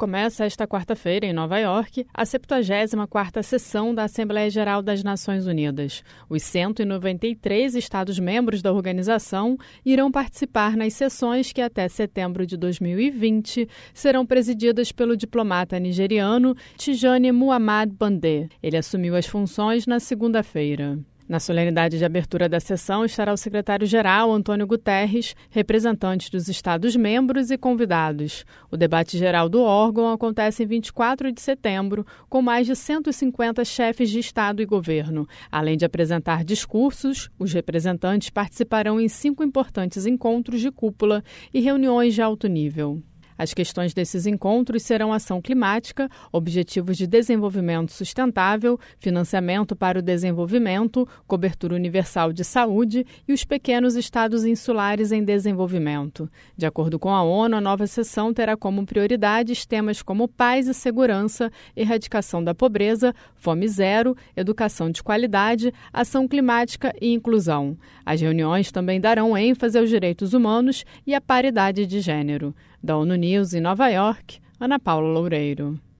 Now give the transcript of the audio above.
começa esta quarta-feira, em Nova York, a 74ª sessão da Assembleia Geral das Nações Unidas. Os 193 Estados-membros da organização irão participar nas sessões que, até setembro de 2020, serão presididas pelo diplomata nigeriano Tijani Muhammad Bande. Ele assumiu as funções na segunda-feira. Na solenidade de abertura da sessão estará o secretário-geral, Antônio Guterres, representantes dos Estados-membros e convidados. O debate geral do órgão acontece em 24 de setembro, com mais de 150 chefes de Estado e governo. Além de apresentar discursos, os representantes participarão em 5 importantes encontros de cúpula e reuniões de alto nível. As questões desses encontros serão ação climática, objetivos de desenvolvimento sustentável, financiamento para o desenvolvimento, cobertura universal de saúde e os pequenos estados insulares em desenvolvimento. De acordo com a ONU, a nova sessão terá como prioridades temas como paz e segurança, erradicação da pobreza, fome zero, educação de qualidade, ação climática e inclusão. As reuniões também darão ênfase aos direitos humanos e à paridade de gênero. Da ONU News em Nova York, Ana Paula Loureiro.